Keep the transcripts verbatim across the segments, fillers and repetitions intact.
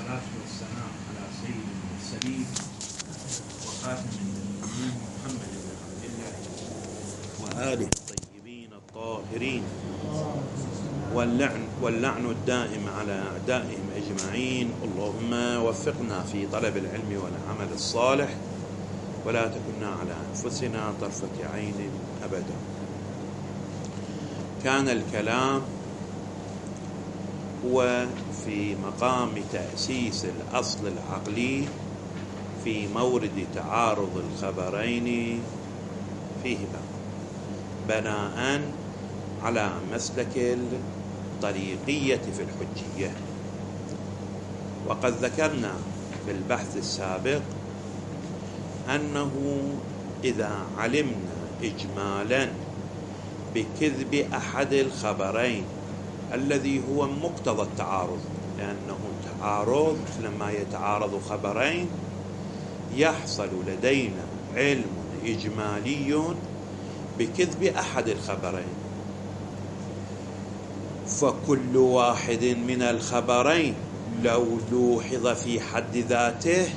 والصلاة والسلام على سيد المرسلين وخاتم النبيين محمد بن عبد الله وآله الطيبين الطاهرين، واللعن واللعن الدائم على أعدائهم أجمعين. اللهم وفقنا في طلب العلم والعمل الصالح، ولا تكلنا على أنفسنا طرفة عين أبدا. كان الكلام هو في مقام تأسيس الأصل العقلي في مورد تعارض الخبرين فيهما، بناء على مسلك الطريقية في الحجية. وقد ذكرنا في البحث السابق أنه إذا علمنا إجمالا بكذب أحد الخبرين الذي هو مقتضى التعارض، لأنه تعارض لما يتعارض خبرين يحصل لدينا علم إجمالي بكذب أحد الخبرين، فكل واحد من الخبرين لو لوحظ في حد ذاته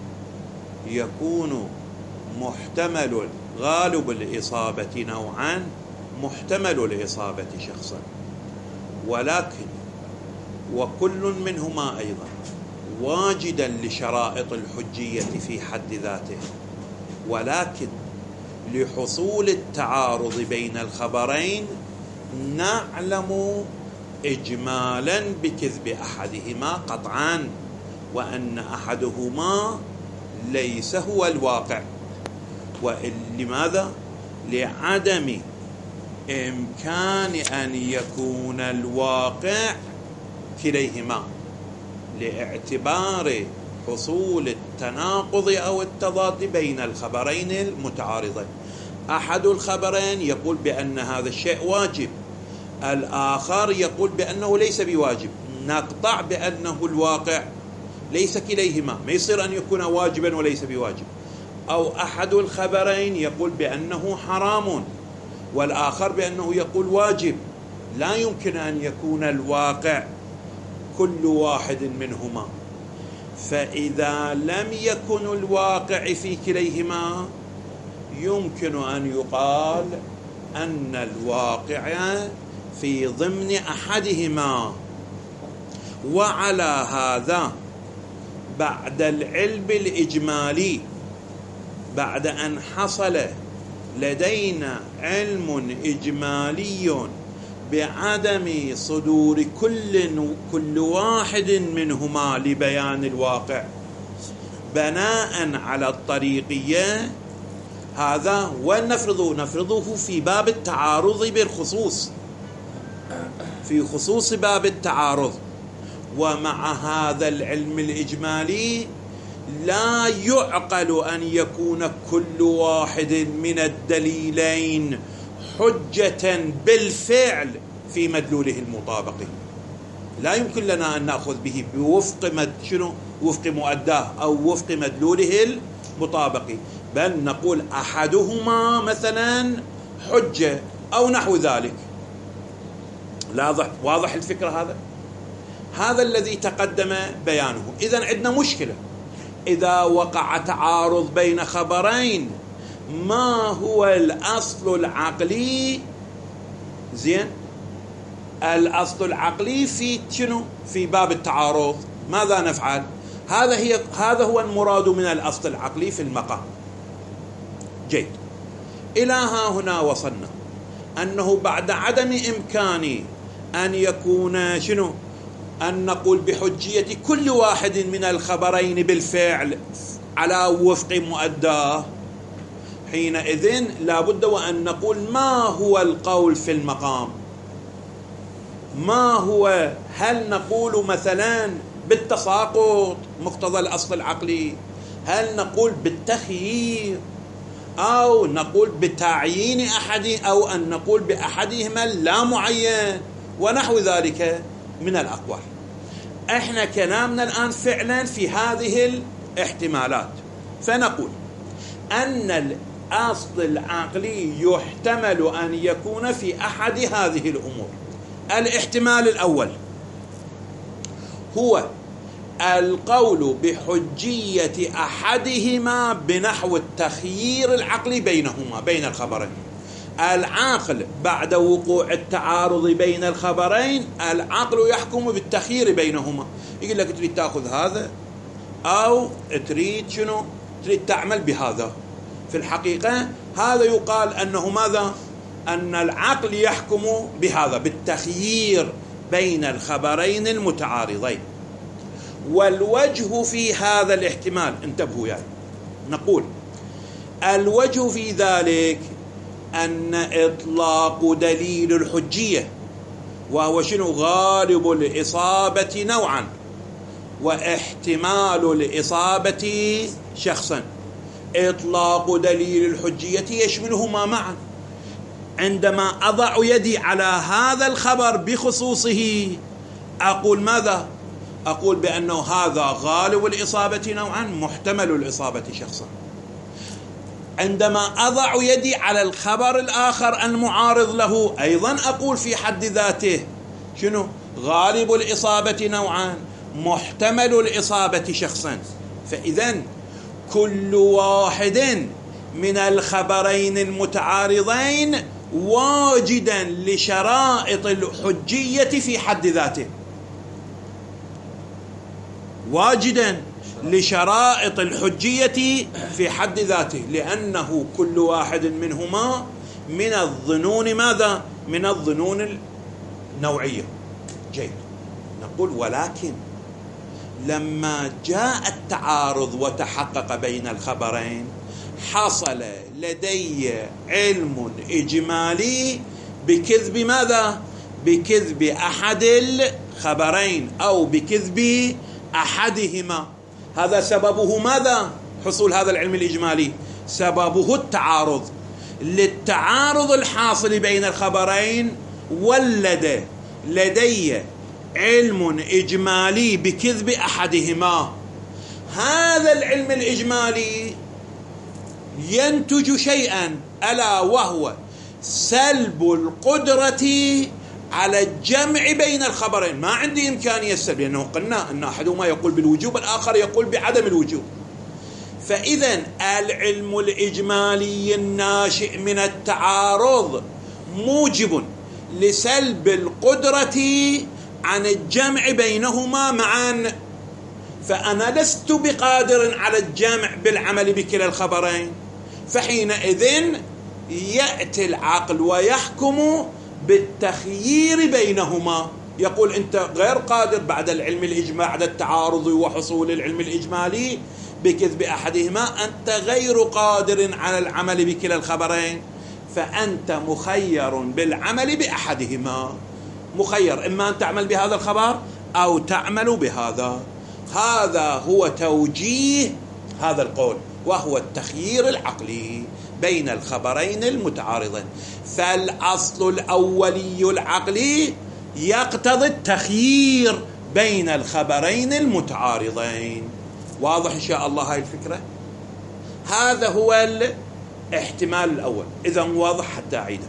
يكون محتمل غالب الإصابة نوعا، محتمل الإصابة شخصا، ولكن وكل منهما أيضا واجدا لشرائط الحجية في حد ذاته، ولكن لحصول التعارض بين الخبرين نعلم إجمالا بكذب أحدهما قطعا، وأن أحدهما ليس هو الواقع. ولماذا؟ لعدم إمكان أن يكون الواقع كليهما، لاعتبار حصول التناقض أو التضاد بين الخبرين المتعارضين. أحد الخبرين يقول بأن هذا الشيء واجب، الآخر يقول بأنه ليس بواجب، نقطع بأنه الواقع ليس كليهما، ما يصير أن يكون واجبا وليس بواجب. أو أحد الخبرين يقول بأنه حرام والآخر بأنه يقول واجب، لا يمكن أن يكون الواقع كل واحد منهما. فإذا لم يكن الواقع في كليهما يمكن أن يقال أن الواقع في ضمن أحدهما. وعلى هذا بعد العلم الإجمالي، بعد أن حصل لدينا علم إجمالي بعدم صدور كل كل واحد منهما لبيان الواقع بناء على الطريقية، هذا ونفرضه نفرضه في باب التعارض بالخصوص، في خصوص باب التعارض. ومع هذا العلم الإجمالي لا يعقل أن يكون كل واحد من الدليلين حجة بالفعل في مدلوله المطابق. لا يمكن لنا أن نأخذ به بوفق مد شنو وفق مؤداه أو وفق مدلوله المطابق، بل نقول أحدهما مثلا حجة أو نحو ذلك. لا واضح الفكرة؟ هذا هذا الذي تقدم بيانه. إذن عندنا مشكلة إذا وقع تعارض بين خبرين، ما هو الأصل العقلي؟ زين، الأصل العقلي في شنو؟ في باب التعارض ماذا نفعل؟ هذا هي هذا هو المراد من الأصل العقلي في المقام. جيد، إلى ها هنا وصلنا أنه بعد عدم إمكان أن يكون شنو أن نقول بحجية كل واحد من الخبرين بالفعل على وفق مؤداه، حينئذ لا بد وأن نقول ما هو القول في المقام، ما هو، هل نقول مثلا بالتساقط مقتضى الأصل العقلي، هل نقول بالتخيير، أو نقول بتعيين أحد، أو أن نقول بأحدهما لا معين ونحو ذلك من الأقوال. احنا كلامنا الآن فعلا في هذه الاحتمالات، فنقول أن الأصل العقلي يحتمل أن يكون في أحد هذه الأمور. الاحتمال الأول هو القول بحجية أحدهما بنحو التخيير العقلي بينهما بين الخبرين. العاقل بعد وقوع التعارض بين الخبرين العقل يحكم بالتخيير بينهما، يقول لك تريد تأخذ هذا أو تريد شنو، تريد تعمل بهذا. في الحقيقة هذا يقال أنه ماذا؟ أن العقل يحكم بهذا بالتخيير بين الخبرين المتعارضين. والوجه في هذا الاحتمال، انتبهوا يعني، نقول الوجه في ذلك أن إطلاق دليل الحجية، وهو شنو؟ غالب الإصابة نوعا واحتمال الإصابة شخصا. إطلاق دليل الحجية يشملهما معا. عندما أضع يدي على هذا الخبر بخصوصه أقول ماذا؟ أقول بأنه هذا غالب الإصابة نوعا محتمل الإصابة شخصا. عندما أضع يدي على الخبر الآخر المعارض له أيضا أقول في حد ذاته شنو؟ غالب الإصابة نوعا محتمل الإصابة شخصا. فإذن كل واحد من الخبرين المتعارضين واجدا لشرائط الحجية في حد ذاته، واجدا لشرائط الحجية في حد ذاته، لأنه كل واحد منهما من الظنون ماذا؟ من الظنون النوعية. جيد. نقول ولكن لما جاء التعارض وتحقق بين الخبرين حصل لدي علم إجمالي بكذب ماذا؟ بكذب أحد الخبرين أو بكذب أحدهما. هذا سببه ماذا؟ حصول هذا العلم الإجمالي سببه التعارض. للتعارض الحاصل بين الخبرين ولد لدي علم إجمالي بكذب أحدهما. هذا العلم الإجمالي ينتج شيئا، ألا وهو سلب القدرة على الجمع بين الخبرين. ما عندي إمكانية السلب، لأنه قلنا أن أحدهما يقول بالوجوب الآخر يقول بعدم الوجوب. فإذن العلم الإجمالي الناشئ من التعارض موجب لسلب القدرة عن الجمع بينهما معا. فأنا لست بقادر على الجمع بالعمل بكلا الخبرين، فحينئذ يأتي العقل ويحكم بالتخيير بينهما. يقول أنت غير قادر بعد العلم الإجمالي، بعد التعارض وحصول العلم الإجمالي بكذب أحدهما، أنت غير قادر على العمل بكلا الخبرين، فأنت مخير بالعمل بأحدهما. مخير إما أن تعمل بهذا الخبر أو تعمل بهذا. هذا هو توجيه هذا القول، وهو التخيير العقلي بين الخبرين المتعارضين. فالأصل الأولي العقلي يقتضي التخيير بين الخبرين المتعارضين. واضح إن شاء الله هاي الفكرة؟ هذا هو الاحتمال الأول. إذا واضح حتى أعيده.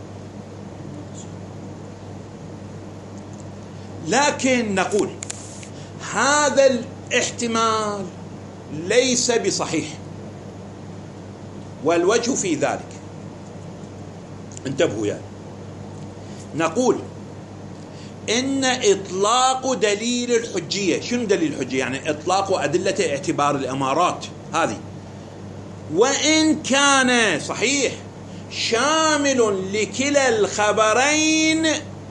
لكن نقول هذا الاحتمال ليس بصحيح، والوجه في ذلك، انتبهوا يعني، نقول إن إطلاق دليل الحجية. شنو دليل الحجية؟ يعني إطلاق أدلة اعتبار الأمارات هذه، وإن كان صحيح شامل لكلا الخبرين،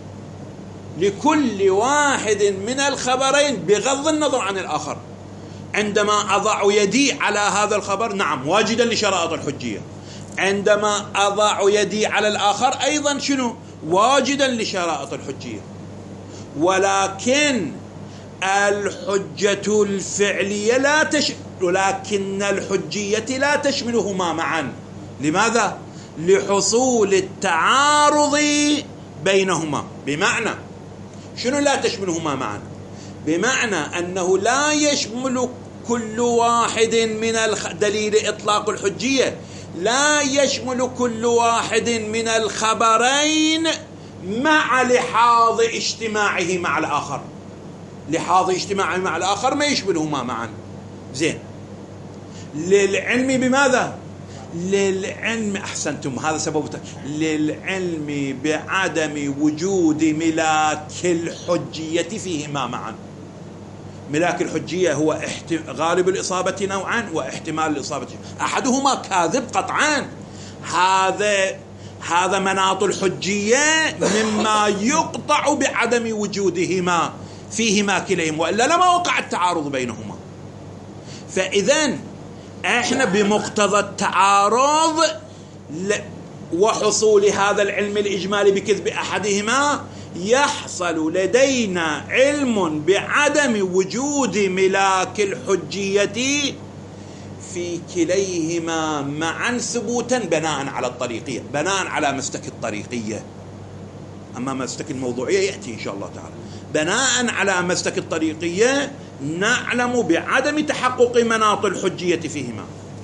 لكل واحد من الخبرين بغض النظر عن الآخر. عندما أضع يدي على هذا الخبر نعم واجدا لشرائط الحجية، عندما أضع يدي على الآخر أيضا شنو؟ واجدا لشرائط الحجية. ولكن الحجة الفعلية لا تشمل، ولكن الحجية لا تشملهما معا. لماذا؟ لحصول التعارض بينهما. بمعنى شنو لا تشملهما معا؟ بمعنى أنه لا يشمل كل واحد من دليل إطلاق الحجية، لا يشمل كل واحد من الخبرين مع لحاظ اجتماعه مع الآخر. لحاظ اجتماعي مع الآخر ما يشبههما معا. زين، للعلم بماذا؟ للعلم، أحسنتم، هذا سبب للعلم بعدم وجود ملاك الحجية فيهما معا. ملاك الحجية هو احت... غالب الإصابة نوعا واحتمال الإصابة، أحدهما كاذب قطعا، هذا هذا مناط الحجية مما يقطع بعدم وجودهما فيهما كليهما، وإلا لما وقع التعارض بينهما. فإذن احنا بمقتضى التعارض وحصول هذا العلم الإجمالي بكذب أحدهما يحصل لدينا علم بعدم وجود ملاك الحجية في كليهما معا ثبوتا بناء على الطريقية، بناء على مسلك الطريقية. أما مسلك الموضوعية يأتي إن شاء الله تعالى. بناء على مسلك الطريقية نعلم بعدم تحقق مناط الحجية فيهما.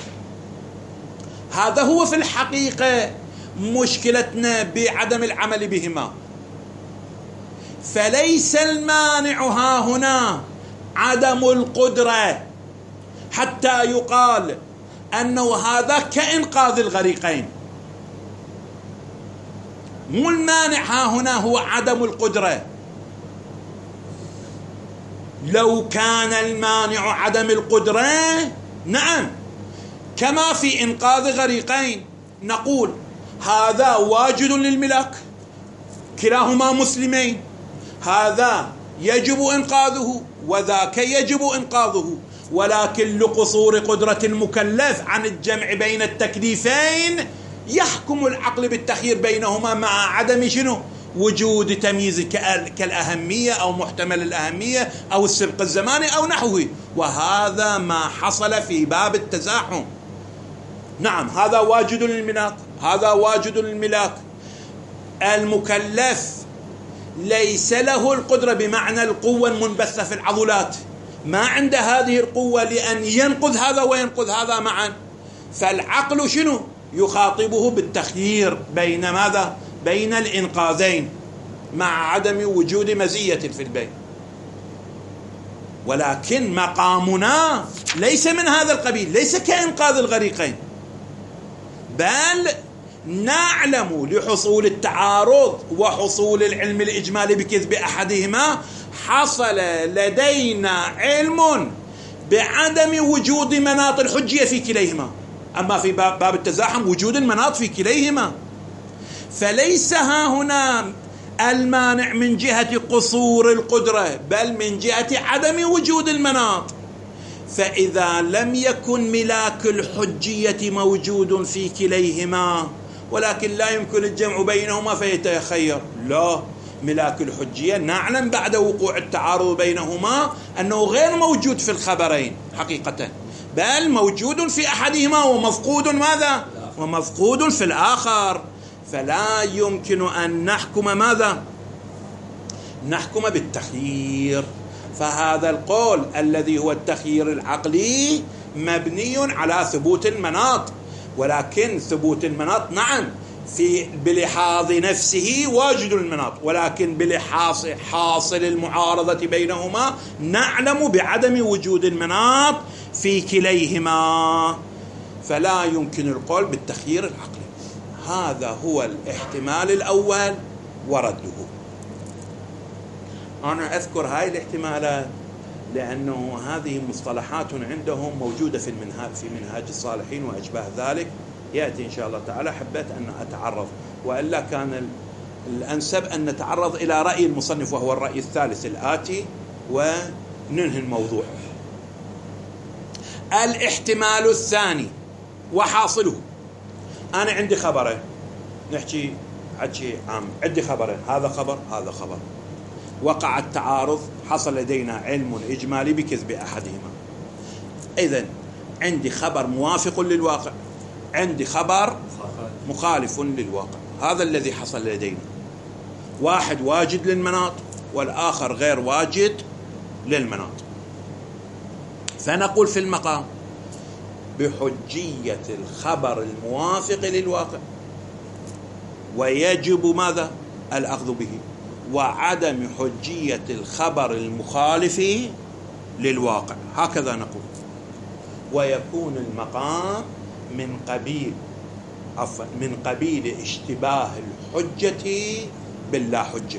هذا هو في الحقيقة مشكلتنا بعدم العمل بهما. فليس المانع ها هنا عدم القدرة حتى يقال أنه هذا كإنقاذ الغريقين. مو المانع ها هنا هو عدم القدرة. لو كان المانع عدم القدرة نعم، كما في إنقاذ غريقين نقول هذا واجد للملاك، كلاهما مسلمين، هذا يجب إنقاذه وذاك يجب إنقاذه، ولكن لقصور قدرة المكلف عن الجمع بين التكليفين يحكم العقل بالتخيير بينهما مع عدم شنو؟ وجود تمييز كالأهمية أو محتمل الأهمية أو السبق الزماني أو نحوه. وهذا ما حصل في باب التزاحم. نعم، هذا واجد للملاك، هذا واجد للملاك. المكلف ليس له القدرة بمعنى القوة المنبثة في العضلات، ما عنده هذه القوة لأن ينقذ هذا وينقذ هذا معا. فالعقل شنو؟ يخاطبه بالتخيير بين ماذا؟ بين الإنقاذين مع عدم وجود مزية في البين. ولكن مقامنا ليس من هذا القبيل، ليس كإنقاذ الغريقين، بل نعلم لحصول التعارض وحصول العلم الإجمالي بكذب أحدهما حصل لدينا علم بعدم وجود مناط الحجية في كليهما. أما في باب التزاحم وجود المناط في كليهما. فليس ها هنا المانع من جهة قصور القدرة، بل من جهة عدم وجود المناط. فإذا لم يكن ملاك الحجية موجود في كليهما ولكن لا يمكن الجمع بينهما فيتخير، لا، ملاك الحجية نعلم بعد وقوع التعارض بينهما أنه غير موجود في الخبرين حقيقة، بل موجود في أحدهما ومفقود ماذا؟ ومفقود في الآخر. فلا يمكن أن نحكم ماذا؟ نحكم بالتخيير. فهذا القول الذي هو التخيير العقلي مبني على ثبوت المناط، ولكن ثبوت المناط نعم في بلحاظ نفسه واجد المناط، ولكن بلحاظ حاصل المعارضة بينهما نعلم بعدم وجود المناط في كليهما. فلا يمكن القول بالتخيير العقلي. هذا هو الاحتمال الأول ورده. أنا أذكر هاي الاحتمالات لأنه هذه مصطلحات عندهم موجودة في المنهاج في منهاج الصالحين وأشباه ذلك، يأتي إن شاء الله تعالى. حبيت أن أتعرض، وإلا كان الأنسب أن نتعرض إلى رأي المصنف وهو الرأي الثالث الآتي وننهي الموضوع. الاحتمال الثاني وحاصله، أنا عندي خبرين، نحكي حكي عام، عندي خبرين، هذا خبر هذا خبر، وقع التعارض، حصل لدينا علم إجمالي بكذب أحدهما. إذن عندي خبر موافق للواقع، عندي خبر مخالف للواقع. هذا الذي حصل لدينا، واحد واجد للمناط والآخر غير واجد للمناط. فنقول في المقام بحجية الخبر الموافق للواقع، ويجب ماذا؟ الأخذ به. وعدم حجية الخبر المخالف للواقع، هكذا نقول. ويكون المقام من قبيل عفوا من قبيل اشتباه الحجة باللا حجة.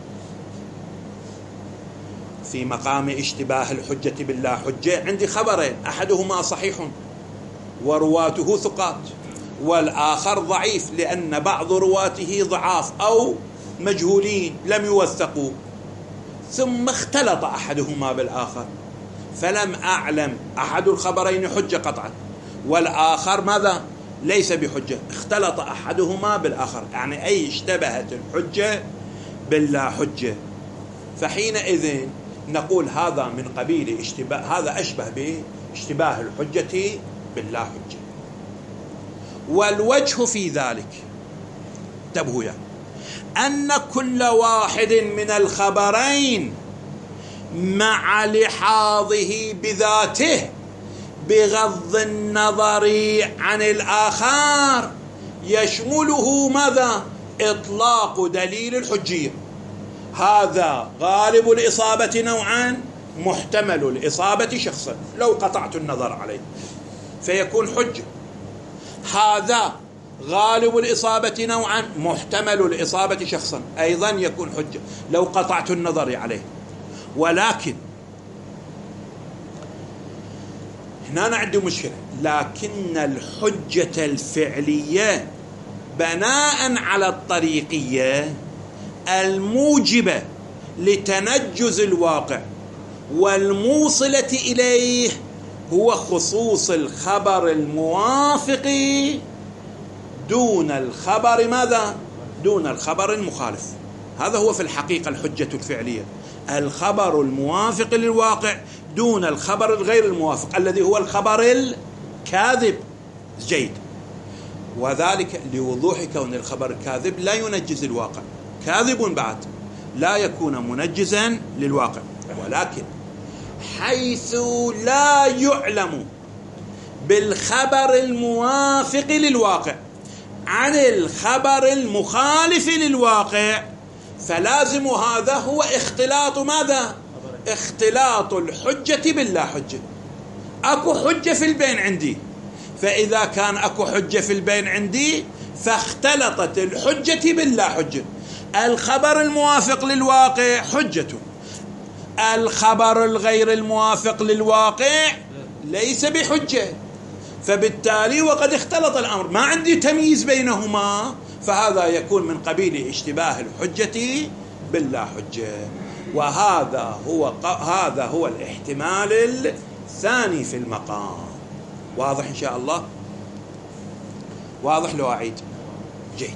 في مقام اشتباه الحجة باللا حجة عندي خبرين، أحدهما صحيح ورواته ثقات، والآخر ضعيف لأن بعض رواته ضعاف أو مجهولين لم يوثقوا، ثم اختلط أحدهما بالآخر، فلم أعلم أحد الخبرين حجة قطعا والآخر ماذا؟ ليس بحجة، اختلط أحدهما بالآخر، يعني أي اشتبهت الحجة باللا حجة، فحينئذ نقول هذا من قبيل اشتباه، هذا أشبه باشتباه الحجة باللا حجة. والوجه في ذلك انتبهوا يعني أن كل واحد من الخبرين مع لحاظه بذاته بغض النظر عن الآخر يشمله ماذا؟ إطلاق دليل الحجية. هذا غالب الإصابة نوعان، محتمل الإصابة شخصا لو قطعت النظر عليه فيكون حجة. هذا غالب الإصابة نوعا، محتمل الإصابة شخصا، أيضا يكون حجة لو قطعت النظر عليه. ولكن هنا أنا عندي مشكلة، لكن الحجة الفعلية بناء على الطريقية الموجبة لتنجز الواقع والموصلة إليه هو خصوص الخبر الموافق دون الخبر ماذا؟ دون الخبر المخالف. هذا هو في الحقيقة الحجة الفعلية، الخبر الموافق للواقع دون الخبر الغير الموافق الذي هو الخبر الكاذب. جيد. وذلك لوضوح كون الخبر الكاذب لا ينجز الواقع، كاذب بعد لا يكون منجزا للواقع، ولكن حيث لا يعلم بالخبر الموافق للواقع عن الخبر المخالف للواقع فلازم هذا هو اختلاط ماذا؟ اختلاط الحجة باللا حجة. أكو حجة في البين عندي، فإذا كان أكو حجة في البين عندي فاختلطت الحجة باللا حجة. الخبر الموافق للواقع حجة، الخبر الغير الموافق للواقع ليس بحجة، فبالتالي وقد اختلط الأمر، ما عندي تمييز بينهما، فهذا يكون من قبيل اشتباه الحجة باللا حجة. وهذا هو هذا هو الاحتمال الثاني في المقام. واضح إن شاء الله؟ واضح لو أعيد؟ جيد.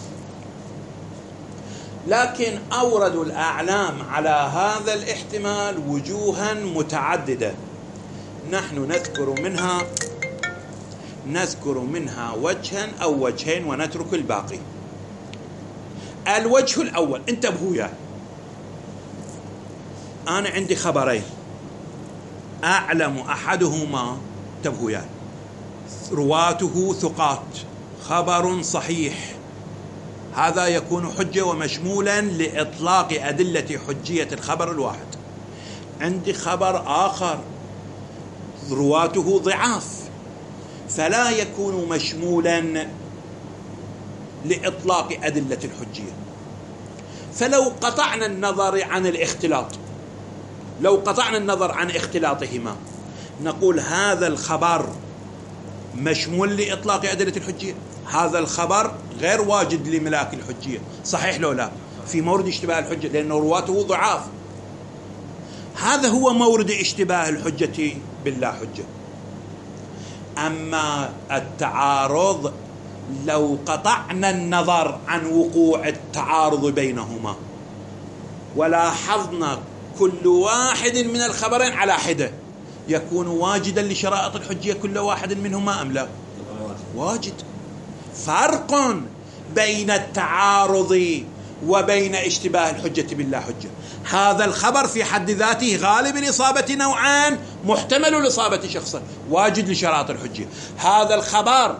لكن أوردوا الأعلام على هذا الاحتمال وجوها متعددة، نحن نذكر منها نذكر منها وجها أو وجهين ونترك الباقي. الوجه الأول، انتبهوا يا أنا عندي خبرين أعلم أحدهما، انتبهوا يا رواته ثقات، خبر صحيح، هذا يكون حجة ومشمولا لإطلاق أدلة حجية الخبر الواحد. عندي خبر آخر رواته ضعاف فلا يكون مشمولا لإطلاق أدلة الحجية. فلو قطعنا النظر عن الاختلاط لو قطعنا النظر عن اختلاطهما نقول هذا الخبر مشمول لإطلاق أدلة الحجية، هذا الخبر غير واجد لملاك الحجية، صحيح لو لا؟ في مورد اشتباه الحجة لأن رواته ضعاف، هذا هو مورد اشتباه الحجة باللا حجة. أما التعارض لو قطعنا النظر عن وقوع التعارض بينهما ولاحظنا كل واحد من الخبرين على حدة يكون واجدا لشرائط الحجية كل واحد منهما أم لا؟ واجد. فرق بين التعارض وبين اشتباه الحجة باللا حجة. هذا الخبر في حد ذاته غالب الإصابة نوعان، محتمل الإصابة شخصا، واجد لشرائط الحجة. هذا الخبر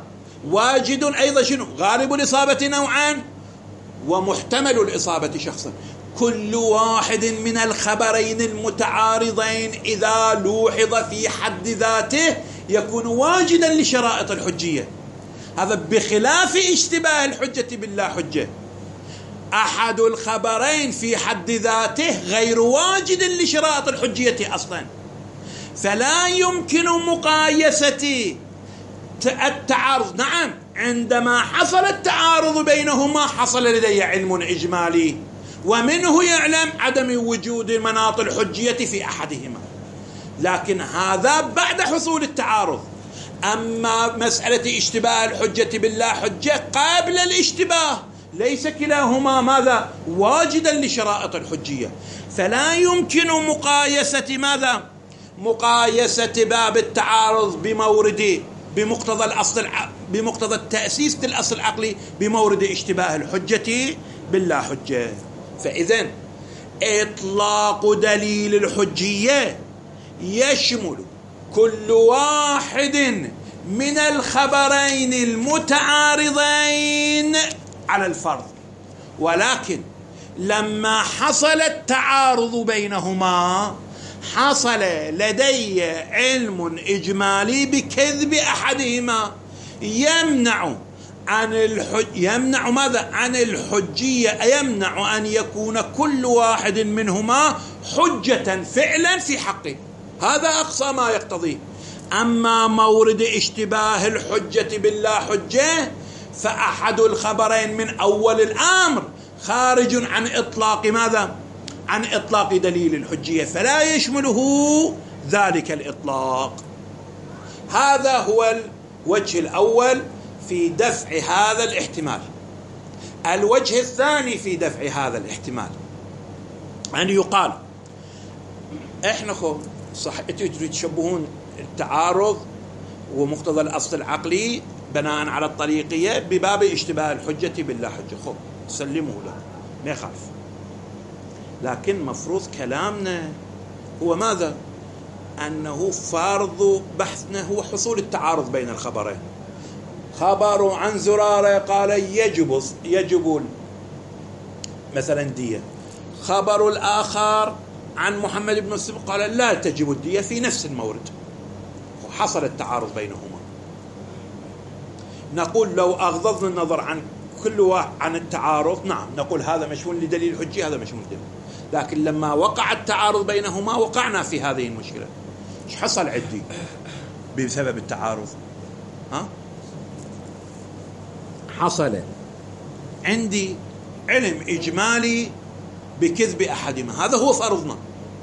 واجد أيضا شنو؟ غالب الإصابة نوعان ومحتمل الإصابة شخصا. كل واحد من الخبرين المتعارضين إذا لوحظ في حد ذاته يكون واجدا لشرائط الحجية. هذا بخلاف اشتباه الحجة باللا حجة. أحد الخبرين في حد ذاته غير واجد لشرائط الحجية أصلا، فلا يمكن مقايسة التعارض. نعم، عندما حصل التعارض بينهما حصل لدي علم إجمالي، ومنه يعلم عدم وجود مناط الحجية في أحدهما، لكن هذا بعد حصول التعارض. أما مسألة اشتباه الحجة باللا حجة قبل الاشتباه ليس كلاهما ماذا؟ واجدا لشرائط الحجية، فلا يمكن مقايسة ماذا؟ مقايسة باب التعارض بمورد بمقتضى الأصل بمقتضى التأسيس للأصل العقلي بمورد اشتباه الحجة باللا حجة. فإذن إطلاق دليل الحجية يشمل كل واحد من الخبرين المتعارضين على الفرض، ولكن لما حصل التعارض بينهما حصل لدي علم إجمالي بكذب أحدهما يمنع عن الحج يمنع ماذا؟ عن الحجية، يمنع أن يكون كل واحد منهما حجة فعلا في حقه. هذا أقصى ما يقتضيه. أما مورد اشتباه الحجة باللا حجة فأحد الخبرين من أول الأمر خارج عن إطلاق ماذا؟ عن إطلاق دليل الحجية، فلا يشمله ذلك الإطلاق. هذا هو الوجه الأول في دفع هذا الاحتمال. الوجه الثاني في دفع هذا الاحتمال أن يقال إحنا خو صح أنتوا تشبهون التعارض ومقتضى الأصل العقلي بناء على الطريقية بباب اشتباه الحجة باللا حجة. خب سلموا له ما يخالف، لكن مفروض كلامنا هو ماذا؟ أنه فرض بحثنا هو حصول التعارض بين الخبرين. خبر عن زرارة قال يجب يجب مثلا دية، خبر الآخر عن محمد بن السبق قال لا تجب الدية في نفس المورد، حصل التعارض بينهما. نقول لو أغضضنا النظر عن كل واحد عن التعارض نعم نقول هذا مشمول لدليل الحجة هذا مشمول لدليل، لكن لما وقع التعارض بينهما وقعنا في هذه المشكلة. ايش حصل عندي بسبب التعارض؟ ها؟ حصل عندي علم إجمالي بكذب أحدهما، هذا هو فرضنا.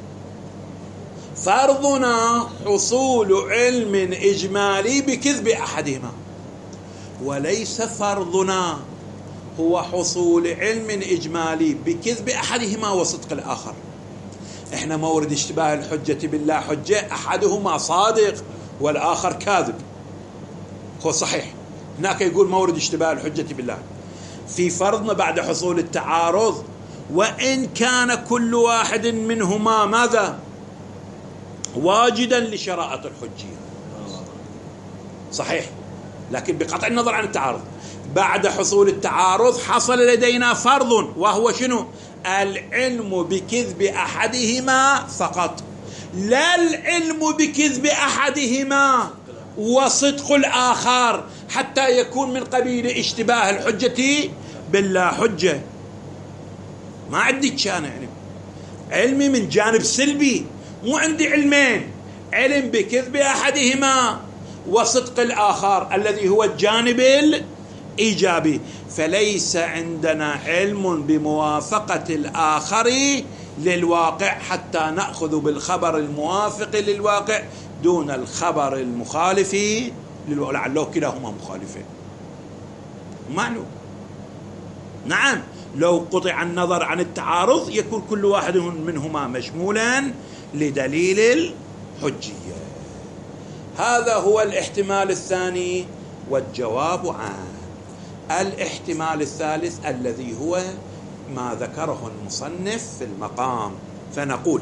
فرضنا حصول علم إجمالي بكذب أحدهما، وليس فرضنا هو حصول علم إجمالي بكذب أحدهما وصدق الآخر. إحنا مورد اشتباه الحجة باللا حجة أحدهما صادق والآخر كاذب، هو صحيح. هناك يقول مورد اشتباه الحجة بالله في فرضنا بعد حصول التعارض، وإن كان كل واحد منهما ماذا؟ واجدا لشرائط الحجية صحيح، لكن بقطع النظر عن التعارض بعد حصول التعارض حصل لدينا فرض، وهو شنو؟ العلم بكذب أحدهما فقط، لا العلم بكذب أحدهما وصدق الآخر حتى يكون من قبيل اشتباه الحجة باللا حجة. ما عندي كان علم علمي من جانب سلبي، مو عندي علمين، علم بكذب أحدهما وصدق الآخر الذي هو الجانب الإيجابي، فليس عندنا علم بموافقة الآخر للواقع حتى نأخذ بالخبر الموافق للواقع دون الخبر المخالف للواقع، لعله كلاهما مخالفين. معلوم نعم، لو قطع النظر عن التعارض يكون كل واحد منهما مشمولا لدليل الحجية. هذا هو الاحتمال الثاني، والجواب عام. الاحتمال الثالث الذي هو ما ذكره المصنف في المقام، فنقول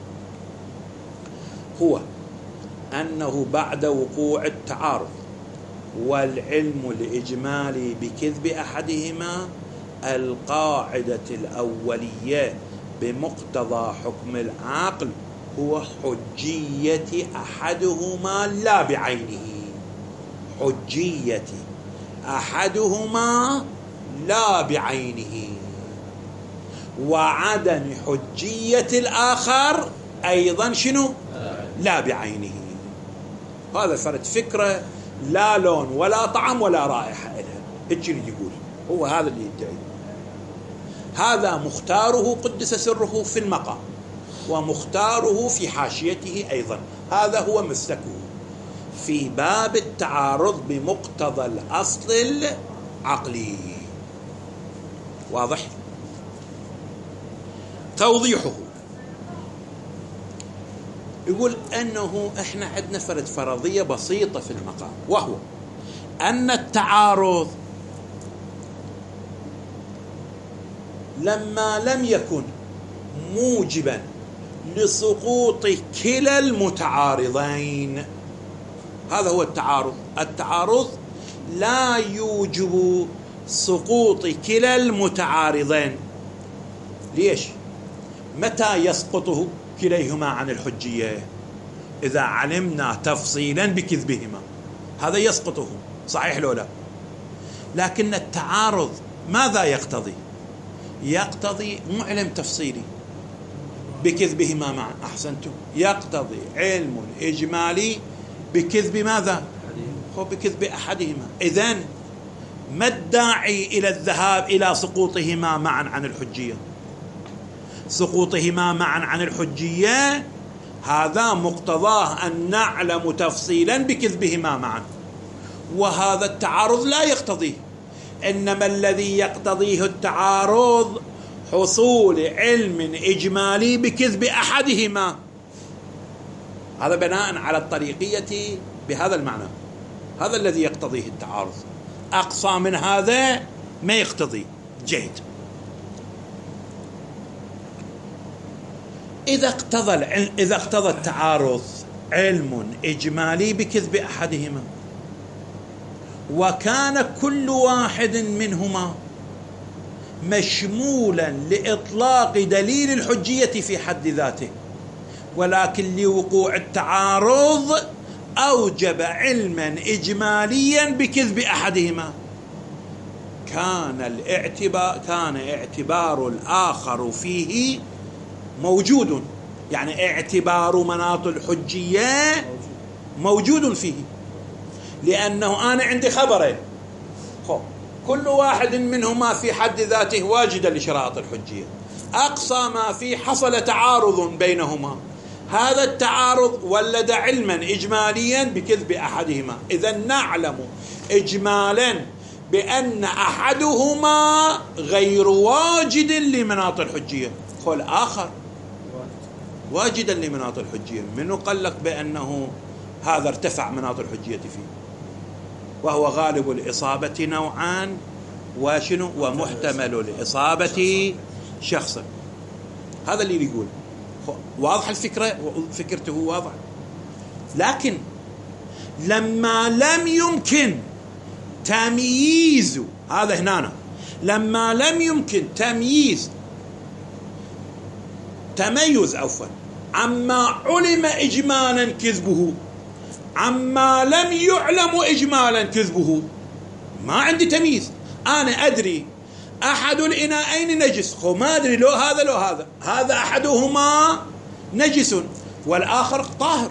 هو أنه بعد وقوع التعارض والعلم الإجمالي بكذب أحدهما القاعدة الأولية بمقتضى حكم العقل هو حجية أحدهما لا بعينه، حجية أحدهما لا بعينه، وعدم حجية الآخر أيضا شنو؟ لا بعينه. هذا فرد فكرة لا لون ولا طعم ولا رائحة لها، هيك اللي يقول، هو هذا اللي يدعي. هذا مختاره قدس سره في المقام، ومختاره في حاشيته أيضا، هذا هو مسلكه في باب التعارض بمقتضى الأصل العقلي. واضح؟ توضيحه يقول أنه إحنا عندنا فرد فرضية بسيطة في المقام، وهو أن التعارض لما لم يكن موجبا لسقوط كلا المتعارضين، هذا هو التعارض. التعارض لا يوجب سقوط كلا المتعارضين. ليش؟ متى يسقطه كليهما عن الحجية؟ إذا علمنا تفصيلا بكذبهما، هذا يسقطه، صحيح لو لا؟ لكن التعارض ماذا يقتضي؟ يقتضي معلم تفصيلي بكذبهما معا. أحسنتم، يقتضي علم إجمالي بكذب ماذا؟ هو بكذب أحدهما. إذن ما الداعي إلى الذهاب إلى سقوطهما معا عن الحجية؟ سقوطهما معا عن الحجية هذا مقتضاه أن نعلم تفصيلا بكذبهما معا، وهذا التعارض لا يقتضيه، إنما الذي يقتضيه التعارض حصول علم إجمالي بكذب أحدهما. هذا بناء على الطريقية بهذا المعنى، هذا الذي يقتضيه التعارض. أقصى من هذا ما يقتضي. جيد. إذا اقتضى العلم، إذا اقتضى التعارض علم إجمالي بكذب أحدهما، وكان كل واحد منهما مشمولا لإطلاق دليل الحجية في حد ذاته، ولكن لوقوع التعارض أوجب علما إجماليا بكذب أحدهما، كان الاعتبار كان اعتبار الآخر فيه موجود، يعني اعتبار مناط الحجية موجود فيه، لأنه أنا عندي خبرين كل واحد منهما في حد ذاته واجدا لشراط الحجية، أقصى ما فيه حصل تعارض بينهما، هذا التعارض ولد علما إجماليا بكذب أحدهما. إذن نعلم إجمالا بأن أحدهما غير واجد لمناط الحجية، والآخر واجدا لمناط الحجية. منو قال لك بأنه هذا ارتفع مناط الحجية فيه؟ وهو غالب الإصابة نوعان، وشنو؟ ومحتمل الإصابة شخصا. هذا اللي يقول. واضح الفكرة؟ فكرته واضح. لكن لما لم يمكن تمييز، هذا هنا لما لم يمكن تمييز تميز عفوا عما علم إجمالا كذبه عما لم يعلم إجمالا كذبه، ما عندي تمييز. أنا أدري أحد الإناءين نجس، خو ما أدري لو هذا لو هذا، هذا أحدهما نجس والآخر طاهر،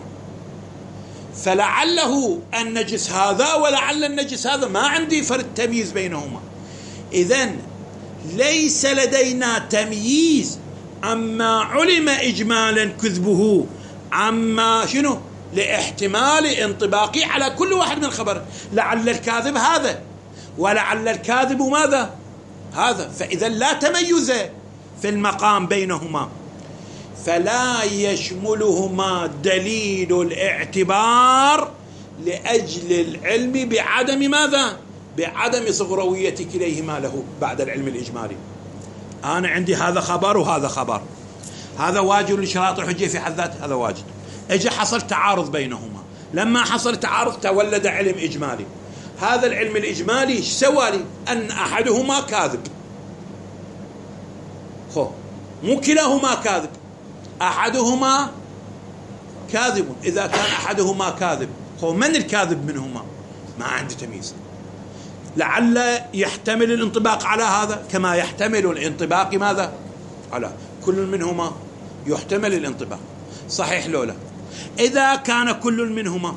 فلعله النجس هذا ولعل النجس هذا، ما عندي فرق تمييز بينهما. إذن ليس لدينا تمييز عما علم إجمالا كذبه عما شنو لاحتمال انطباقي على كل واحد من الخبر، لعل الكاذب هذا ولعل الكاذب ماذا هذا، فإذا لا تميز في المقام بينهما، فلا يشملهما دليل الاعتبار لأجل العلم بعدم ماذا؟ بعدم صغروية كليهما له بعد العلم الإجمالي. أنا عندي هذا خبر وهذا خبر، هذا واجد لشراط الحجية في حد ذاته، هذا واجد. اجى حصل تعارض بينهما، لما حصل تعارض تولد علم إجمالي، هذا العلم الإجمالي ايش سوى لي؟ أن أحدهما كاذب. خو مو كلاهما كاذب، أحدهما كاذب. إذا كان أحدهما كاذب، هو من الكاذب منهما؟ ما عنده تمييز. لعل يحتمل الانطباق على هذا كما يحتمل الانطباق ماذا؟ على كل منهما يحتمل الانطباق، صحيح لولا؟ إذا كان كل منهما،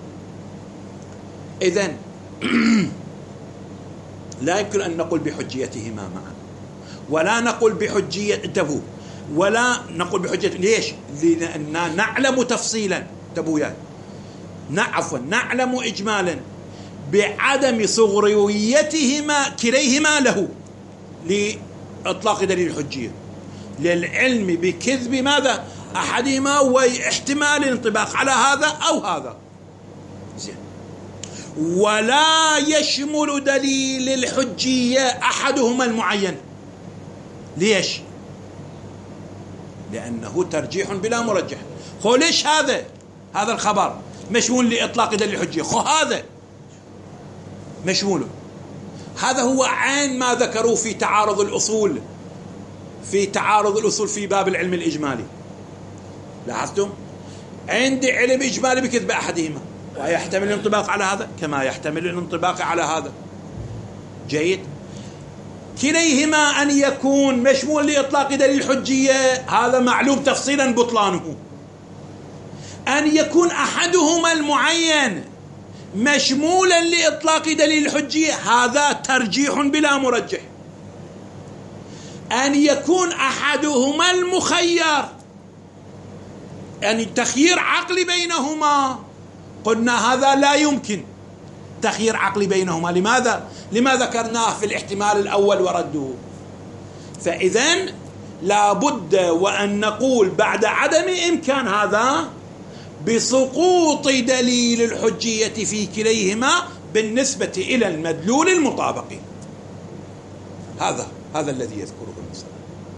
إذن لا يمكن أن نقول بحجيتهما معا، ولا نقول بحجية انتبهوا ولا نقول بحجية. ليش؟ لأننا نعلم تفصيلا، انتبهوا يعني عفوا نعلم إجمالا بعدم صغرويتهما كليهما له لإطلاق دليل الحجية، للعلم بكذب ماذا؟ أحدهما واحتمال الانطباق على هذا أو هذا. زين. ولا يشمل دليل الحجية أحدهما المعين. ليش؟ لأنه ترجيح بلا مرجح. خو ليش هذا هذا الخبر مشمول لإطلاق دليل الحجية؟ خو هذا مشموله. هذا هو عين ما ذكروا في تعارض الأصول، في تعارض الأصول في باب العلم الإجمالي. لاحظتم؟ عندي علم إجمالي بكذب أحدهما ويحتمل الانطباق على هذا كما يحتمل الانطباق على هذا. جيد. كليهما أن يكون مشمول لإطلاق دليل الحجية، هذا معلوم تفصيلا بطلانه. أن يكون أحدهما المعين مشمولا لإطلاق دليل الحجية، هذا ترجيح بلا مرجح. أن يكون أحدهما المخير، يعني تخيير عقلي بينهما، قلنا هذا لا يمكن تخيير عقلي بينهما. لماذا؟ لما ذكرناه في الاحتمال الأول ورده. فإذن لا بد وأن نقول بعد عدم إمكان هذا بسقوط دليل الحجية في كليهما بالنسبة إلى المدلول المطابق. هذا هذا الذي يذكره المصنف.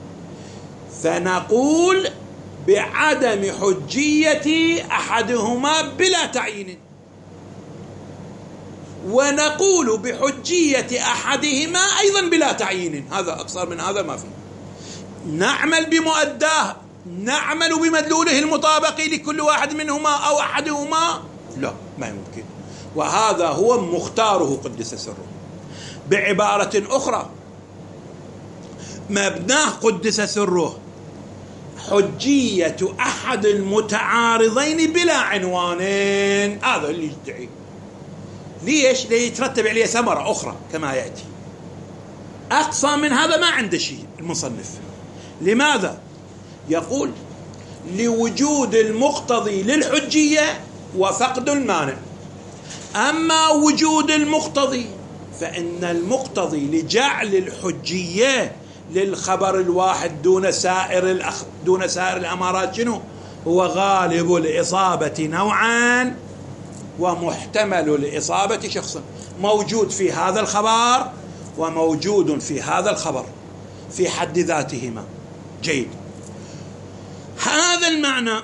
فنقول بعدم حجية أحدهما بلا تعيين، ونقول بحجية أحدهما أيضا بلا تعيين. هذا أكثر من هذا ما فيه. نعمل بمؤداه، نعمل بمدلوله المطابق لكل واحد منهما أو أحدهما، لا ما يمكن. وهذا هو مختاره قدس سره. بعبارة أخرى، مبناه قدس سره حجية أحد المتعارضين بلا عنوانين. هذا اللي يدعي. ليش؟ ليترتب عليه ثمرة أخرى كما يأتي. أقصى من هذا ما عنده شيء المصنف. لماذا؟ يقول لوجود المقتضي للحجية وفقد المانع. أما وجود المقتضي فإن المقتضي لجعل الحجية للخبر الواحد دون سائر الأخ... دون سائر الأمارات شنو؟ هو غالب الإصابة نوعا ومحتمل الإصابة شخصا، موجود في هذا الخبر وموجود في هذا الخبر في حد ذاتهما. جيد. هذا المعنى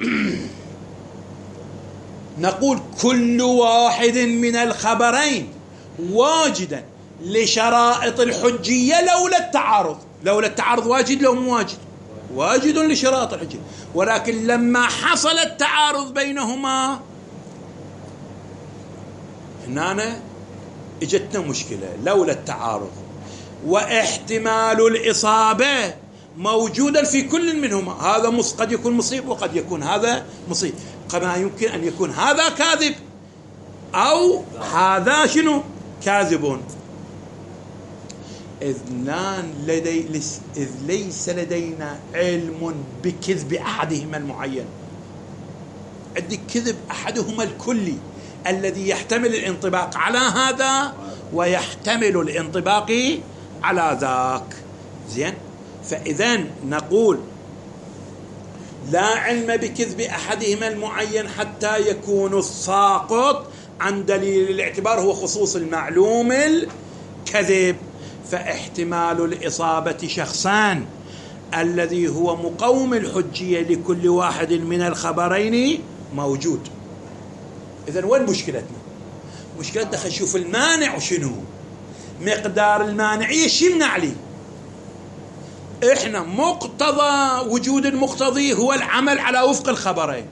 نقول كل واحد من الخبرين واجدا لشرائط الحجية لولا التعارض. لولا التعارض واجد لو مو واجد؟ واجد لشرائط الحجية. ولكن لما حصل التعارض بينهما هنا اجتنا مشكلة. لولا التعارض واحتمال الإصابة موجودا في كل منهما. هذا قد يكون مصيب وقد يكون هذا مصيب. كما يمكن أن يكون هذا كاذب أو هذا شنو كاذب. إذ, لدي إذ ليس لدينا علم بكذب أحدهما المعين. عندك كذب أحدهما الكلي الذي يحتمل الانطباق على هذا ويحتمل الانطباق على ذاك. زين. فإذن نقول لا علم بكذب أحدهما المعين حتى يكون الساقط عن دليل الاعتبار هو خصوص المعلوم الكذب. فاحتمال الإصابة شخصان الذي هو مقوم الحجية لكل واحد من الخبرين موجود. إذن وين مشكلتنا؟ مشكلتنا خلينا نشوف المانع وشنو مقدار المانعية، شو يمنع لي إحنا مقتضى وجود المقتضي هو العمل على وفق الخبرين،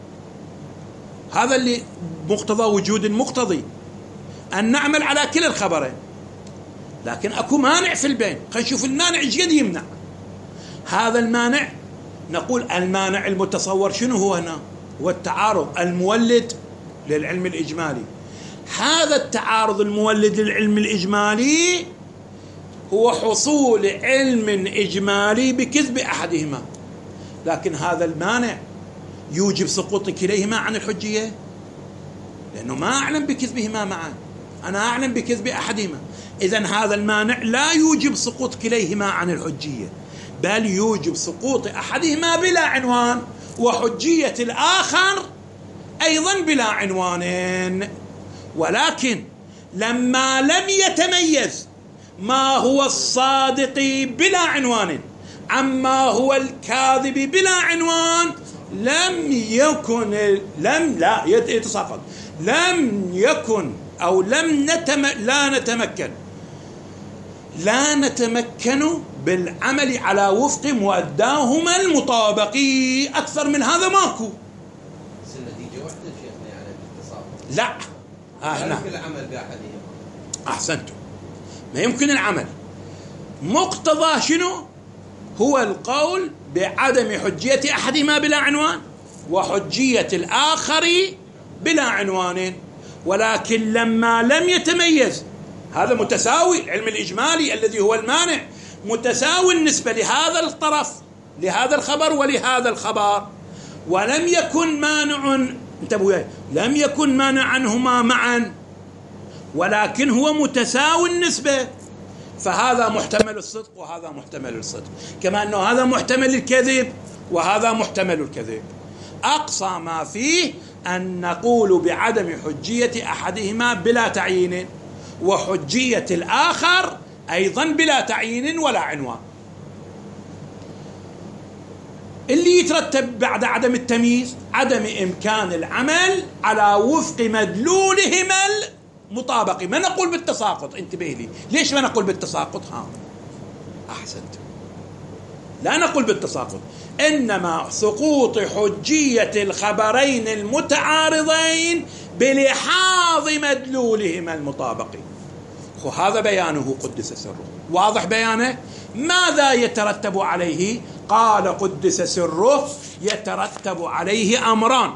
هذا اللي مقتضى وجود المقتضي، أن نعمل على كلا الخبرين. لكن أكو مانع في البين، خلينا نشوف المانع ايش قد يمنع. هذا المانع نقول المانع المتصور شنو هو هنا؟ هو التعارض المولد للعلم الإجمالي. هذا التعارض المولد للعلم الإجمالي هو حصول علم إجمالي بكذب أحدهما، لكن هذا المانع يوجب سقوط كليهما عن الحجية، لأنه ما أعلم بكذبهما معا، أنا أعلم بكذب أحدهما. إذن هذا المانع لا يوجب سقوط كليهما عن الحجية، بل يوجب سقوط أحدهما بلا عنوان وحجية الآخر أيضا بلا عنوان. ولكن لما لم يتميز ما هو الصادق بلا عنوان عما هو الكاذب بلا عنوان، لم يكن لم لا يتساقط لم يكن أو لم نتم لا نتمكن لا نتمكن بالعمل على وفق مؤداهما المطابقي. أكثر من هذا ماكو. النتيجة واحدة شيخنا يعني بالتصاقط. لا ها هنا العمل بأحدهما. أحسنتم، ما يمكن العمل. مقتضى شنو؟ هو القول بعدم حجية أحدهما بلا عنوان وحجية الآخر بلا عنوان. ولكن لما لم يتميز، هذا متساوي، العلم الإجمالي الذي هو المانع متساوي النسبة لهذا الطرف، لهذا الخبر ولهذا الخبر، ولم يكن مانع، انتبهوا، لم يكن مانع عنهما معا، ولكن هو متساوي النسبة، فهذا محتمل الصدق وهذا محتمل الصدق، كما أنه هذا محتمل الكذب وهذا محتمل الكذب. أقصى ما فيه أن نقول بعدم حجية أحدهما بلا تعيين وحجية الآخر أيضا بلا تعيين ولا عنوان. اللي يترتب بعد عدم التمييز عدم إمكان العمل على وفق مدلولهما المطابق. ما نقول بالتساقط، انتبه لي، ليش ما نقول بالتساقط؟ ها أحسنت، لا نقول بالتساقط، إنما سقوط حجية الخبرين المتعارضين بلحاظ مدلولهما المطابق. وهذا بيانه قدس سره، واضح بيانه. ماذا يترتب عليه؟ قال قدس سره يترتب عليه أمران.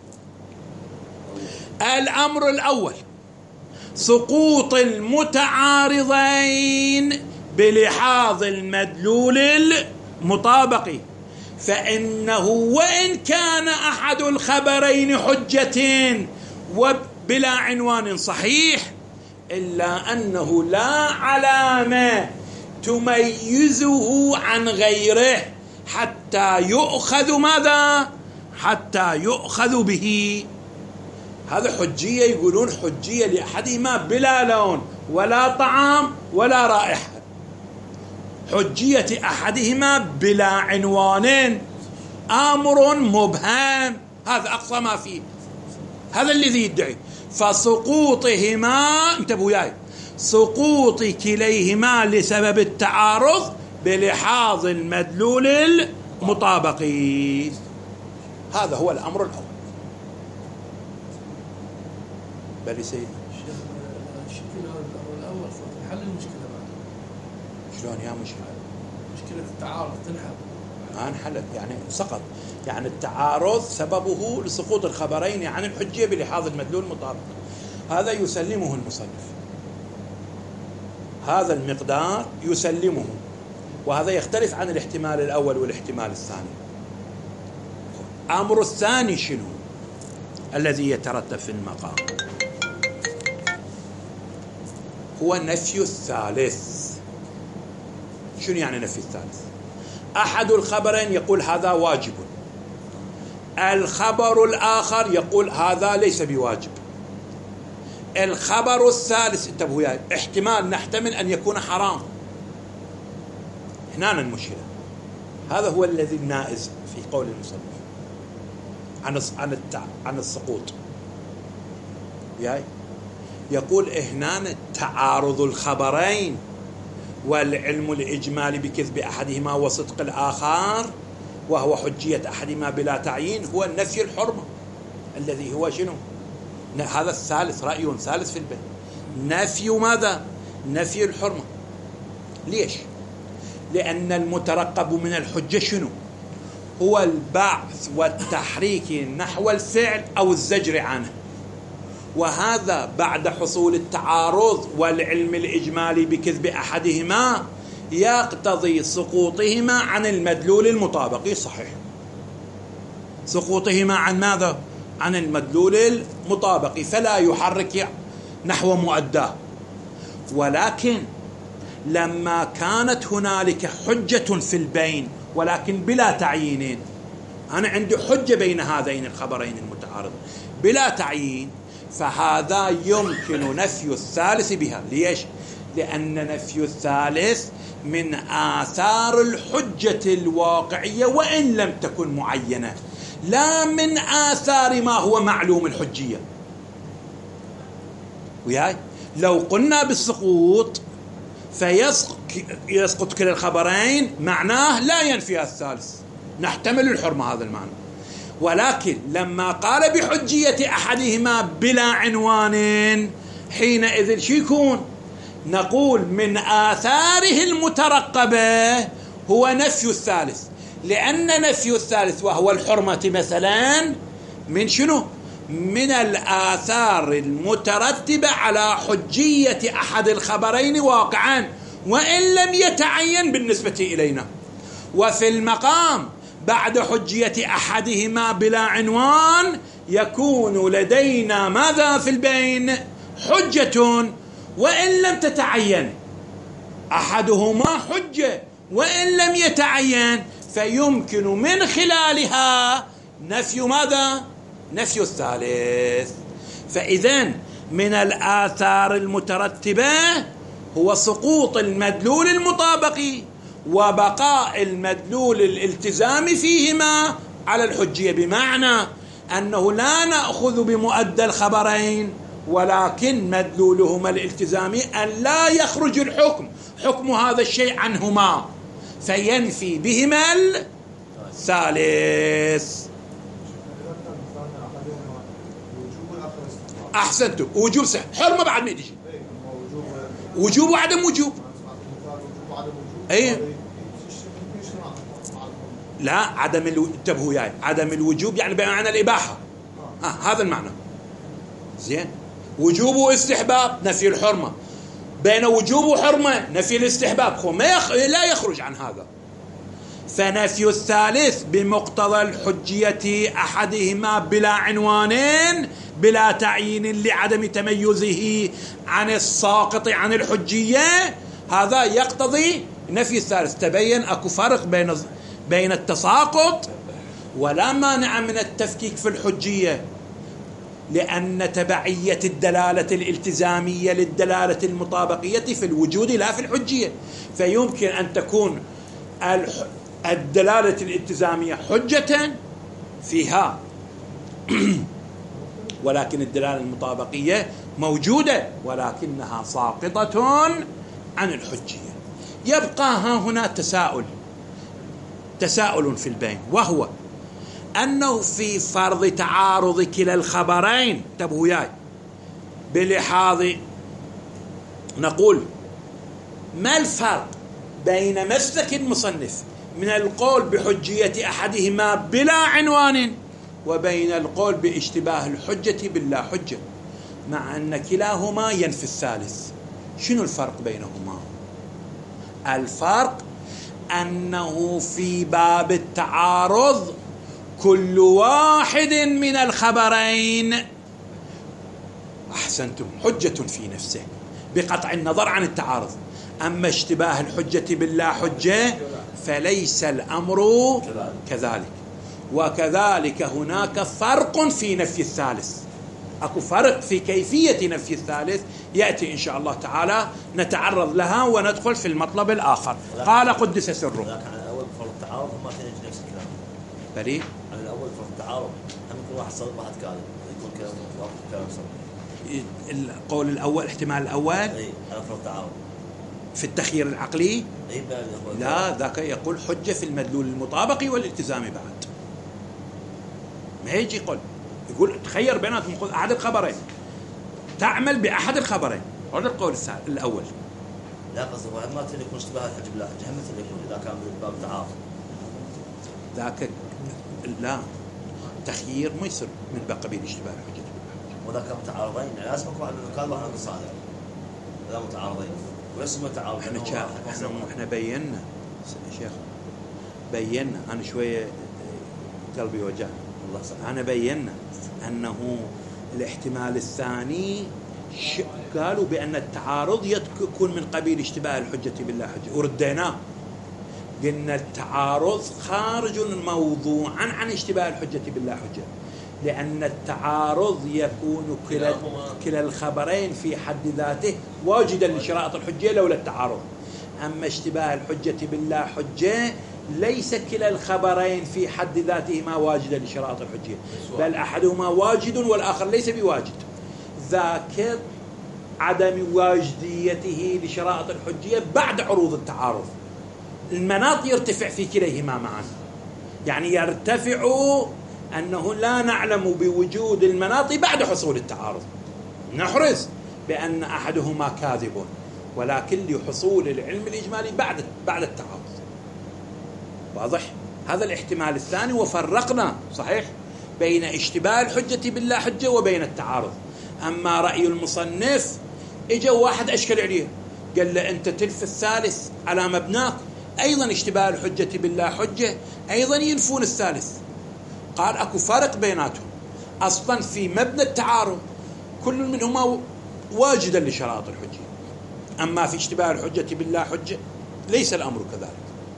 الأمر الأول سقوط المتعارضين بلحاظ المدلول المطابق، فإنه وإن كان أحد الخبرين حجة وبلا عنوان صحيح، إلا أنه لا علامة تميزه عن غيره حتى يؤخذ ماذا؟ حتى يؤخذ به. هذا حجية، يقولون حجية لأحدهما بلا لون ولا طعام ولا رائحة، حجية أحدهما بلا عنوان، أمر مبهم، هذا أقصى ما فيه، هذا الذي يدعي. فسقوطهما، انتبهوا وياي، سقوط كليهما لسبب التعارض بلحاظ المدلول المطابق. هذا هو الأمر الأول. بل سيدنا الشكل الأول حل المشكلة بعد. شلون يا مشكلة؟ مشكلة التعارض تنحل. ما انحلت، يعني سقط، يعني التعارض سببه لسقوط الخبرين عن الحجية بلحاظ المدلول المطابق. هذا يسلمه المصنف، هذا المقدار يسلمه، وهذا يختلف عن الاحتمال الأول والاحتمال الثاني. أمر الثاني شنو الذي يترتب في المقام؟ هو نفي الثالث. شنو يعني نفي الثالث؟ أحد الخبرين يقول هذا واجب، الخبر الآخر يقول هذا ليس بواجب. الخبر الثالث، انتبهوا وياي، احتمال نحتمل أن يكون حرام. هنا المشكلة، هذا هو الذي النائز في قول المصنف عن عن التع... عن السقوط. ياي يقول هنا تعارض الخبرين والعلم الإجمالي بكذب أحدهما وصدق الآخر وهو حجية أحدهما بلا تعيين هو نفي الحرمة الذي هو شنو؟ هذا الثالث، رأي ثالث في البيت، نفي ماذا؟ نفي الحرمة. ليش؟ لأن المترقب من الحجة شنو؟ هو البعث والتحريك نحو الفعل أو الزجر عنه، وهذا بعد حصول التعارض والعلم الإجمالي بكذب أحدهما يقتضي سقوطهما عن المدلول المطابقي. صحيح، سقوطهما عن ماذا؟ عن المدلول المطابقي، فلا يحرك نحو مؤداه. ولكن لما كانت هنالك حجة في البين ولكن بلا تعيين، أنا عندي حجة بين هذين الخبرين المتعارضين بلا تعيين، فهذا يمكن نفي الثالث بها. ليش؟ لأن نفي الثالث من آثار الحجة الواقعية وإن لم تكن معينة، لا من آثار ما هو معلوم الحجية. وياي لو قلنا بالسقوط فيسقط كلا الخبرين معناه لا ينفي الثالث، نحتمل الحرمة هذا المعنى. ولكن لما قال بحجية أحدهما بلا عنوان، حينئذ شو يكون؟ نقول من آثاره المترقبة هو نفي الثالث، لأن نفي الثالث وهو الحرمة مثلا من شنو؟ من الآثار المترتبة على حجية أحد الخبرين واقعا وإن لم يتعين بالنسبة إلينا. وفي المقام بعد حجية أحدهما بلا عنوان يكون لدينا ماذا في البين؟ حجة وإن لم تتعين، أحدهما حجة وإن لم يتعين، فيمكن من خلالها نفي ماذا؟ نفي الثالث. فإذن من الآثار المترتبة هو سقوط المدلول المطابقي وبقاء المدلول الالتزامي فيهما على الحجية، بمعنى أنه لا نأخذ بمؤدى الخبرين ولكن مدلولهما الالتزامي أن لا يخرج الحكم حكم هذا الشيء عنهما فينفي بهما الثالث. أحسنتم، وجوب صح، حرمة بعد ما يجي وجوب وعدم وجوب. أي لا، عدم الو... انتبهوا يعني عدم الوجوب يعني بمعنى الإباحة، آه هذا المعنى. زين، وجوب واستحباب نفي الحرمة، بين وجوب وحرمة نفي الاستحباب، خو ما يخ... لا يخرج عن هذا. فنفي الثالث بمقتضى الحجية أحدهما بلا عنوانين بلا تعيين لعدم تميزه عن الساقط عن الحجية، هذا يقتضي نفي الثالث. تبين أكو فرق بين بين التساقط ولا مانع من التفكيك في الحجية، لأن تبعية الدلالة الالتزامية للدلالة المطابقية في الوجود لا في الحجية. فيمكن أن تكون الدلالة الالتزامية حجة فيها ولكن الدلالة المطابقية موجودة ولكنها ساقطة عن الحجية. يبقى ها هنا تساؤل تساؤل في البين، وهو أنه في فرض تعارض كلا الخبرين، انتبهوا وياي، بلحاظ نقول ما الفرق بين مسلك المصنف من القول بحجية أحدهما بلا عنوان وبين القول باشتباه الحجة باللا حجة، مع أن كلاهما ينفي الثالث؟ شنو الفرق بينهما؟ الفرق أنه في باب التعارض كل واحد من الخبرين أحسنتم حجة في نفسه بقطع النظر عن التعارض، أما اشتباه الحجة باللا حجة فليس الأمر كذلك. وكذلك هناك فرق في نفي الثالث، أكو فرق في كيفية نفي الثالث يأتي إن شاء الله تعالى نتعرض لها وندخل في المطلب الآخر. قال قدس سره. لكن على الأول فرق التعارض ما تنجي نفس الكلام. بريء. على الأول فرق التعارض هم كل واحد صار واحد كاذب يقول كلام واحد كلام صار. القول الأول احتمال الأول. إيه على فرق التعارض. في التخيير العقلي أي باب يا أخوان. لا، ذاك يقول حجة في المدلول المطابق والالتزام بعد. ما يجي يقول يقول تخير بيناتهم، خذ أحد الخبرين تعمل بأحد الخبرين. هذا القول الأول. لا قصدي واحد ما تقدر يكون اشتباه الحج بالله حج، هم مثل يكون إذا كان باب تعارض. ذاك لا، تخيير ما يصير من باب قبيل اشتباه الحجة بالله. وذا كان متعارضين، يعني لازم يكون واحد منهم كاذب وواحد صادق. لا متعارضين وليس متعارض. احنا شا... احنا احنا بينا شيخ، بينا انا شويه قلبي وجعني الله سبحانه. انا بينا انه الاحتمال الثاني ش... قالوا بان التعارض يكون من قبيل اشتباه الحجة بالله حجة، ورديناه قلنا التعارض خارج موضوعا عن اشتباه الحجة بالله حجة، لأن التعارض يكون كلا, كلا الخبرين في حد ذاته واجدا لشرائط الحجة لولا التعارض. أما اشتباه الحجة بالله حجة ليس كلا الخبرين في حد ذاتهما واجدا لشرائط الحجة، بل أحدهما واجد والآخر ليس بواجد. ذاك عدم واجديته لشرائط الحجة بعد عروض التعارض. المناط يرتفع في كليهما معا، يعني يرتفع أنه لا نعلم بوجود المناط بعد حصول التعارض. نحرز بأن أحدهما كاذب، ولكن لحصول العلم الإجمالي بعد بعد التعارض. واضح؟ هذا الاحتمال الثاني. وفرقنا صحيح بين اشتباه الحجة بالله حجة وبين التعارض. أما رأي المصنف إجا واحد أشكل عليه قال له أنت تلف الثالث على مبناك، أيضا اشتباه الحجة بالله حجة، أيضا ينفون الثالث. قال أكو فرق بيناتهم، أصلا في مبنى التعارض كل منهما واجدا لشرائط الحجة، أما في اشتباه الحجة بالله حجة ليس الأمر كذلك.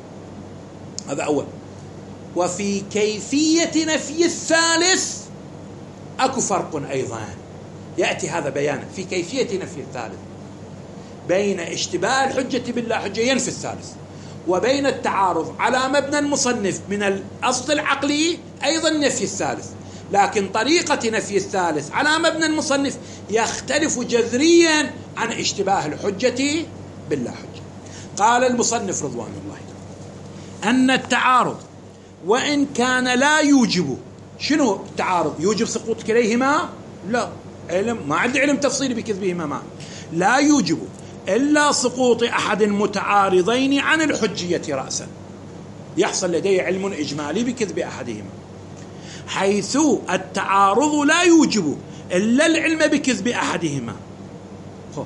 هذا أول. وفي كيفية نفي الثالث أكو فرق أيضا، يأتي هذا بيانا في كيفية نفي الثالث بين اشتباه الحجة بالله حجة ينفي الثالث، وبين التعارض على مبنى المصنف من الأصل العقلي أيضا نفي الثالث، لكن طريقة نفي الثالث على مبنى المصنف يختلف جذريا عن اشتباه الحجة بالله حجة. قال المصنف رضوان الله أن التعارض وإن كان لا يوجب، شنو التعارض؟ يوجب سقوط كليهما؟ لا، علم ما عندي علم تفصيلي بكذبهما معا. لا يوجب إلا سقوط أحد المتعارضين عن الحجية رأسا، يحصل لدي علم إجمالي بكذب أحدهما، حيث التعارض لا يوجب إلا العلم بكذب أحدهما. خو.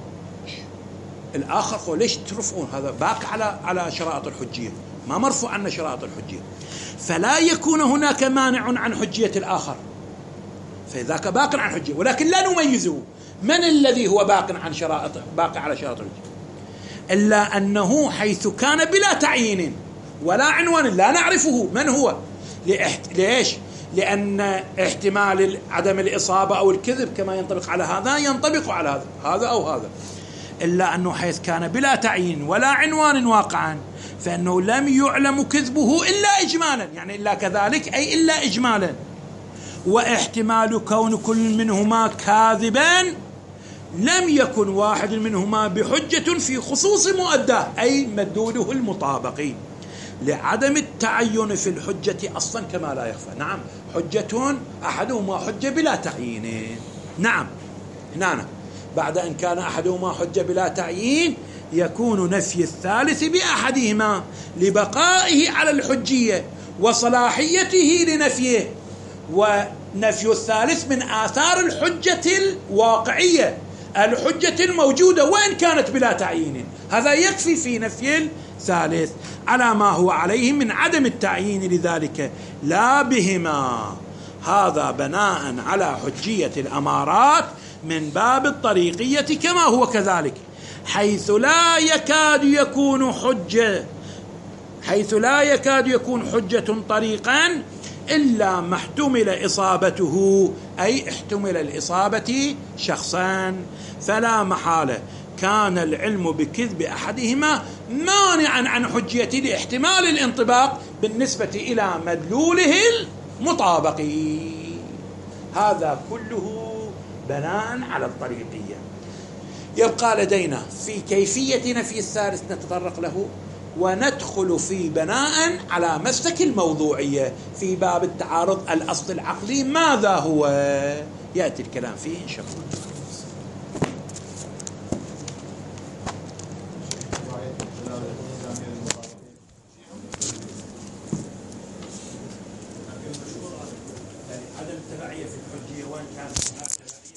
الآخر خو ليش ترفعون هذا باق على على شرائط الحجية، ما مرفوع عنا شرائط الحجية، فلا يكون هناك مانع عن حجية الآخر، فذاك باق عن حجية، ولكن لا نميزه من الذي هو باق عن شرائط باقي على شرائط الحجية، إلا أنه حيث كان بلا تعيين ولا عنوان لا نعرفه من هو. ليش؟ لأن احتمال عدم الإصابة أو الكذب كما ينطبق على هذا ينطبق على هذا هذا أو هذا، إلا أنه حيث كان بلا تعيين ولا عنوان واقعا فإنه لم يعلم كذبه إلا إجمالا، يعني إلا كذلك أي إلا إجمالا. واحتمال كون كل منهما كاذبا لم يكن واحد منهما بحجة في خصوص مؤداه أي مدلوله المطابق، لعدم التعين في الحجة أصلا كما لا يخفى. نعم، حجة أحدهما حجة بلا تعيين. نعم، نعم، بعد أن كان أحدهما حجة بلا تعيين يكون نفي الثالث بأحدهما لبقائه على الحجية وصلاحيته لنفيه، ونفي الثالث من آثار الحجة الواقعية الحجة الموجودة وإن كانت بلا تعيين، هذا يكفي في نفي الثالث على ما هو عليه من عدم التعيين لذلك لا بهما. هذا بناء على حجية الأمارات من باب الطريقية كما هو كذلك، حيث لا يكاد يكون حجة حيث لا يكاد يكون حجة طريقا إلا ما احتمل إصابته، أي احتمل الإصابة شخصان، فلا محالة كان العلم بكذب أحدهما مانعا عن حجيته لاحتمال الانطباق بالنسبة إلى مدلوله المطابق. هذا كله بناء على الطريقية. يبقى لدينا في كيفية نفي الثالث نتطرق له، وندخل في بناء على مسلك الموضوعية في باب التعارض الأصل العقلي ماذا هو، يأتي الكلام فيه إن شاء الله. عدم التبعية في الحجية وإن كانت